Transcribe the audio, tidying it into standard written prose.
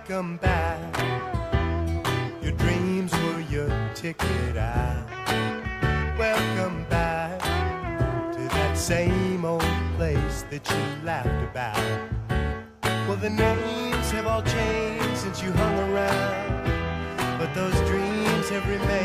welcome back. Your dreams were your ticket out. Welcome back to that same old place that you laughed about. Well, the names have all changed since you hung around, but those dreams have remained